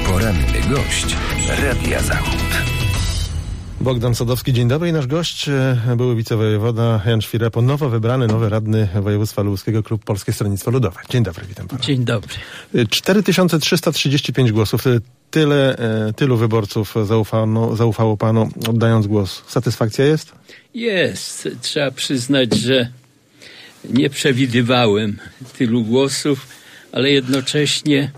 Poranny gość Radia Zachód. Bogdan Sadowski, dzień dobry. I nasz gość, były wicewojewoda Jan Świrepo, nowo wybrany, nowy radny województwa lubuskiego, klub Polskie Stronnictwo Ludowe. Dzień dobry, witam pana. Dzień dobry. 4335 głosów. Tylu wyborców zaufało panu, oddając głos. Satysfakcja jest? Jest. Trzeba przyznać, że nie przewidywałem tylu głosów, ale jednocześnie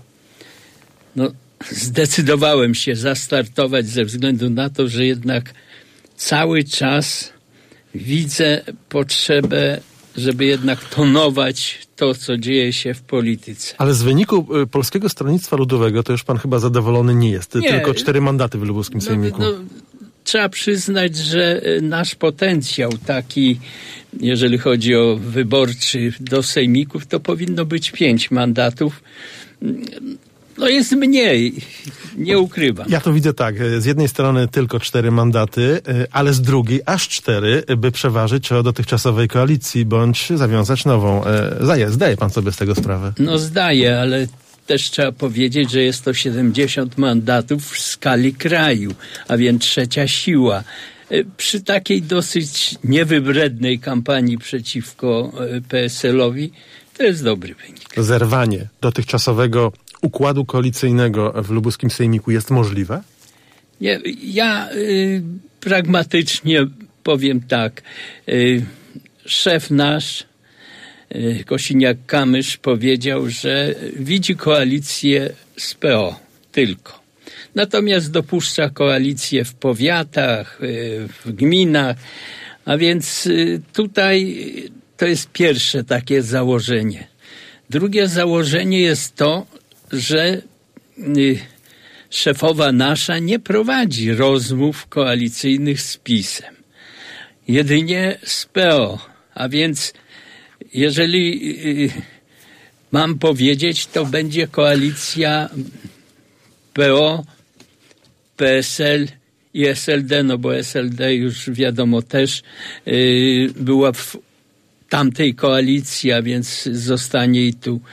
zdecydowałem się zastartować ze względu na to, że jednak cały czas widzę potrzebę, żeby jednak tonować to, co dzieje się w polityce. Ale z wyniku Polskiego Stronnictwa Ludowego to już pan chyba zadowolony nie jest. Nie. Tylko 4 mandaty w lubuskim sejmiku. Trzeba przyznać, że nasz potencjał taki, jeżeli chodzi o wyborczy do sejmików, to powinno być 5 mandatów. Jest mniej, nie ukrywam. Ja to widzę tak, z jednej strony tylko 4 mandaty, ale z drugiej aż 4, by przeważyć o dotychczasowej koalicji, bądź zawiązać nową. Zdaje pan sobie z tego sprawę? Zdaję, ale też trzeba powiedzieć, że jest to 70 mandatów w skali kraju, a więc trzecia siła. Przy takiej dosyć niewybrednej kampanii przeciwko PSL-owi to jest dobry wynik. Zerwanie dotychczasowego układu koalicyjnego w lubuskim sejmiku jest możliwe? Nie, ja pragmatycznie powiem tak. Szef nasz, Kosiniak-Kamysz, powiedział, że widzi koalicję z PO tylko. Natomiast dopuszcza koalicję w powiatach, w gminach, a więc tutaj to jest pierwsze takie założenie. Drugie założenie jest to, że szefowa nasza nie prowadzi rozmów koalicyjnych z PiS-em. Jedynie z PO. A więc jeżeli mam powiedzieć, to będzie koalicja PO, PSL i SLD, bo SLD już wiadomo też była w tamtej koalicji, a więc zostanie i tu.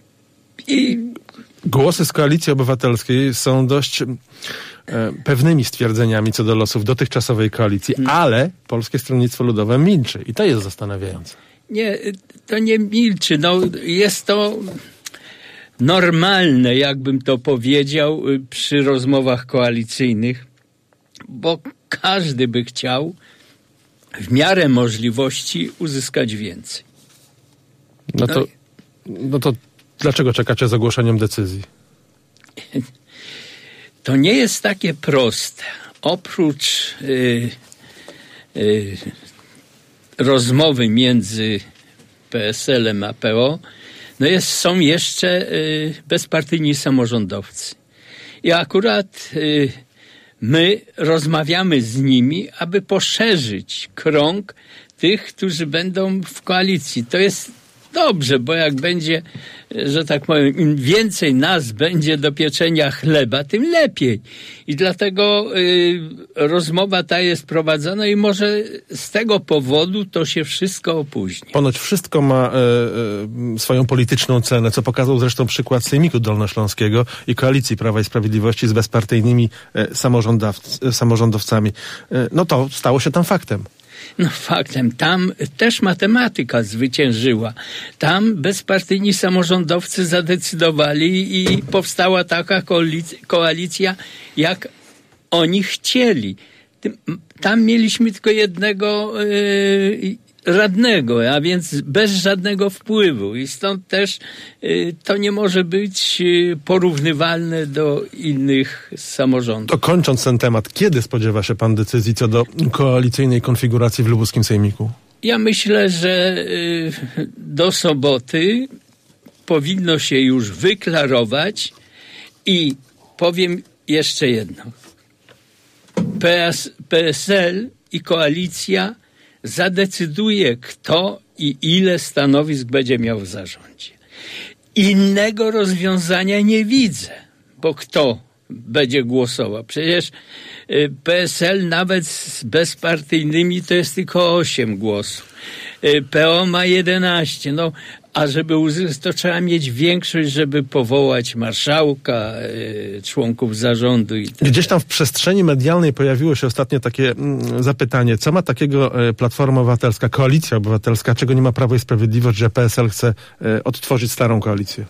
Głosy z Koalicji Obywatelskiej są dość pewnymi stwierdzeniami co do losów dotychczasowej koalicji, ale Polskie Stronnictwo Ludowe milczy i to jest zastanawiające. Nie, to nie milczy. Jest to normalne, jakbym to powiedział, przy rozmowach koalicyjnych, bo każdy by chciał w miarę możliwości uzyskać więcej. No to dlaczego czekacie z ogłoszeniem decyzji? To nie jest takie proste. Oprócz rozmowy między PSL-em a PO, są jeszcze bezpartyjni samorządowcy. I akurat my rozmawiamy z nimi, aby poszerzyć krąg tych, którzy będą w koalicji. To jest dobrze, bo jak będzie, że tak powiem, im więcej nas będzie do pieczenia chleba, tym lepiej. I dlatego rozmowa ta jest prowadzona i może z tego powodu to się wszystko opóźni. Ponoć wszystko ma swoją polityczną cenę, co pokazał zresztą przykład Sejmiku Dolnośląskiego i Koalicji Prawa i Sprawiedliwości z bezpartyjnymi samorządowcami. To stało się tam faktem. Faktem. Tam też matematyka zwyciężyła. Tam bezpartyjni samorządowcy zadecydowali i powstała taka koalicja, jak oni chcieli. Tam mieliśmy tylko jednego radnego, a więc bez żadnego wpływu. I stąd też to nie może być porównywalne do innych samorządów. To kończąc ten temat, kiedy spodziewa się pan decyzji co do koalicyjnej konfiguracji w lubuskim sejmiku? Ja myślę, że do soboty powinno się już wyklarować i powiem jeszcze jedno. PSL i koalicja zadecyduje, kto i ile stanowisk będzie miał w zarządzie. Innego rozwiązania nie widzę, bo kto będzie głosował? Przecież PSL nawet z bezpartyjnymi to jest tylko 8 głosów. PO ma 11. A żeby uzyskać, to trzeba mieć większość, żeby powołać marszałka, członków zarządu. Gdzieś tam w przestrzeni medialnej pojawiło się ostatnio takie zapytanie, co ma takiego Platforma Obywatelska, Koalicja Obywatelska, czego nie ma Prawo i Sprawiedliwość, że PSL chce odtworzyć starą koalicję?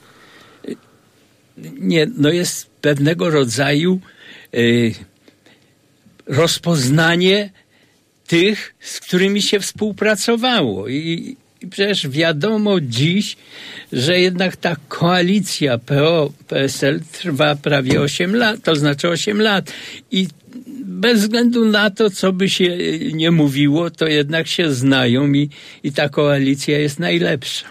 Nie, no jest pewnego rodzaju rozpoznanie tych, z którymi się współpracowało. I przecież wiadomo dziś, że jednak ta koalicja PO-PSL trwa prawie 8 lat, to znaczy 8 lat. I bez względu na to, co by się nie mówiło, to jednak się znają i ta koalicja jest najlepsza.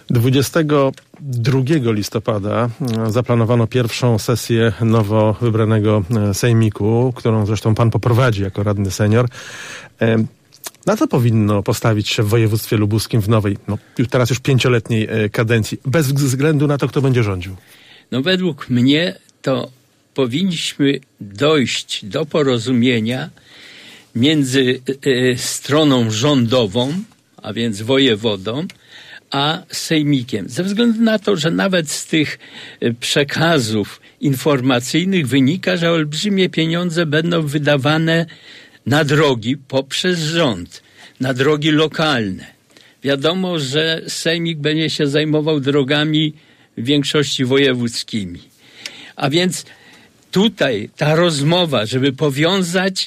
22 listopada zaplanowano pierwszą sesję nowo wybranego sejmiku, którą zresztą pan poprowadzi jako radny senior. Na co powinno postawić się w województwie lubuskim w nowej, teraz już 5-letniej kadencji, bez względu na to, kto będzie rządził? No według mnie to powinniśmy dojść do porozumienia między stroną rządową, a więc wojewodą, a sejmikiem. Ze względu na to, że nawet z tych przekazów informacyjnych wynika, że olbrzymie pieniądze będą wydawane na drogi poprzez rząd, na drogi lokalne. Wiadomo, że sejmik będzie się zajmował drogami w większości wojewódzkimi. A więc tutaj ta rozmowa, żeby powiązać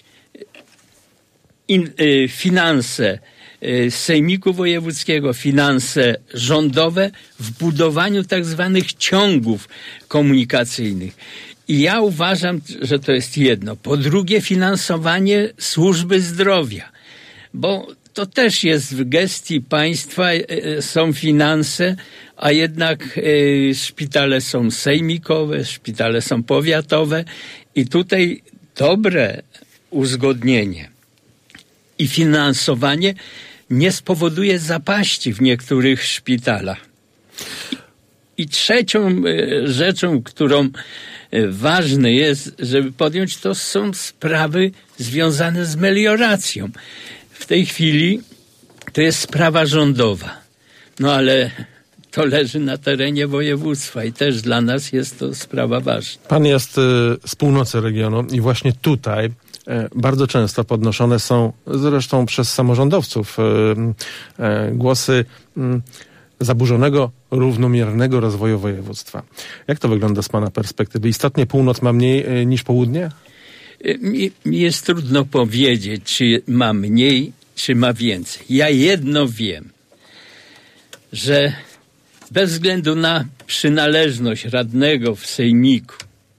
finanse sejmiku wojewódzkiego, finanse rządowe w budowaniu tak zwanych ciągów komunikacyjnych. I ja uważam, że to jest jedno. Po drugie, finansowanie służby zdrowia, bo to też jest w gestii państwa, są finanse, a jednak szpitale są sejmikowe, szpitale są powiatowe i tutaj dobre uzgodnienie i finansowanie nie spowoduje zapaści w niektórych szpitalach. I trzecią rzeczą, którą ważne jest, żeby podjąć, to są sprawy związane z melioracją. W tej chwili to jest sprawa rządowa. No ale to leży na terenie województwa i też dla nas jest to sprawa ważna. Pan jest z północy regionu i właśnie tutaj bardzo często podnoszone są, zresztą przez samorządowców, głosy zaburzonego, równomiernego rozwoju województwa. Jak to wygląda z pana perspektywy? Istotnie północ ma mniej niż południe? Mi jest trudno powiedzieć, czy ma mniej, czy ma więcej. Ja jedno wiem, że bez względu na przynależność radnego w sejmiku,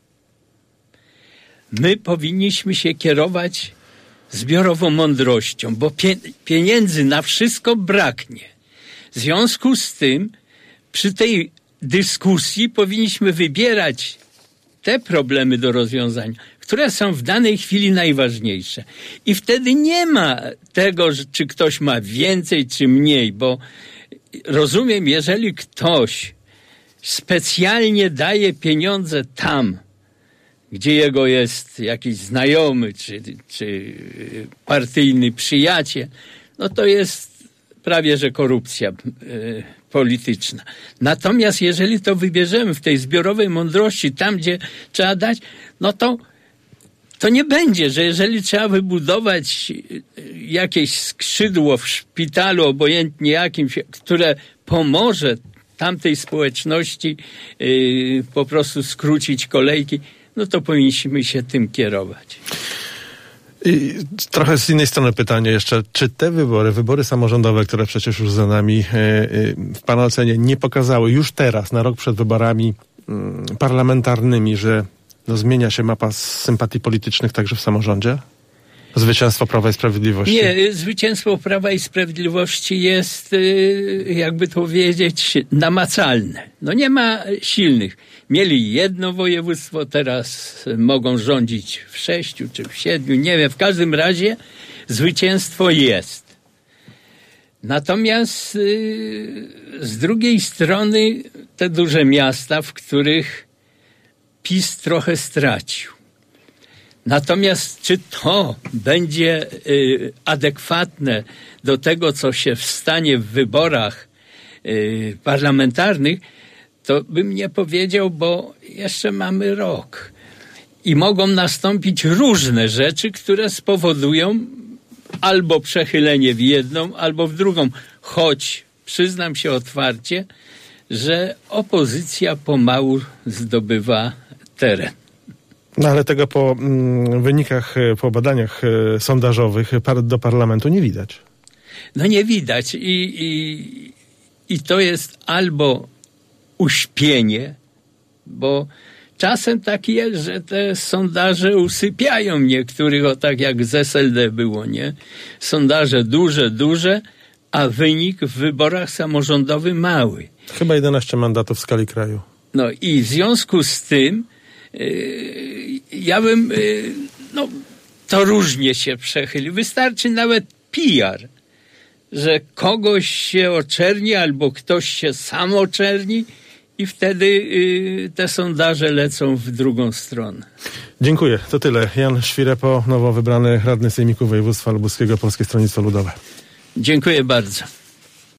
my powinniśmy się kierować zbiorową mądrością, bo pieniędzy na wszystko braknie. W związku z tym przy tej dyskusji powinniśmy wybierać te problemy do rozwiązania, które są w danej chwili najważniejsze. I wtedy nie ma tego, czy ktoś ma więcej, czy mniej, bo rozumiem, jeżeli ktoś specjalnie daje pieniądze tam, gdzie jego jest jakiś znajomy, czy partyjny przyjaciel, no to jest prawie że korupcja polityczna. Natomiast jeżeli to wybierzemy w tej zbiorowej mądrości, tam gdzie trzeba dać, no to nie będzie, że jeżeli trzeba wybudować jakieś skrzydło w szpitalu, obojętnie jakimś, które pomoże tamtej społeczności po prostu skrócić kolejki, no to powinniśmy się tym kierować. I trochę z innej strony pytanie jeszcze, czy te wybory samorządowe, które przecież już za nami, w pana ocenie nie pokazały już teraz, na rok przed wyborami parlamentarnymi, że zmienia się mapa sympatii politycznych także w samorządzie? Zwycięstwo Prawa i Sprawiedliwości? Nie, zwycięstwo Prawa i Sprawiedliwości jest, jakby to powiedzieć, namacalne. No nie ma silnych. Mieli jedno województwo, teraz mogą rządzić w 6 czy w 7, nie wiem. W każdym razie zwycięstwo jest. Natomiast z drugiej strony te duże miasta, w których PiS trochę stracił. Natomiast czy to będzie adekwatne do tego, co się stanie w wyborach parlamentarnych, to bym nie powiedział, bo jeszcze mamy rok. I mogą nastąpić różne rzeczy, które spowodują albo przechylenie w jedną, albo w drugą. Choć przyznam się otwarcie, że opozycja pomału zdobywa teren. No ale tego po wynikach, po badaniach sondażowych do parlamentu nie widać. No nie widać. I to jest albo uśpienie, bo czasem tak jest, że te sondaże usypiają niektórych, tak jak z SLD było, nie? Sondaże duże, a wynik w wyborach samorządowych mały. Chyba 11 mandatów w skali kraju. No i w związku z tym ja bym, to różnie się przechyli. Wystarczy nawet PR, że kogoś się oczerni albo ktoś się sam oczerni i wtedy te sondaże lecą w drugą stronę. Dziękuję. To tyle. Jan Świrepo, nowo wybrany radny Sejmiku Województwa Lubuskiego, Polskie Stronnictwo Ludowe. Dziękuję bardzo.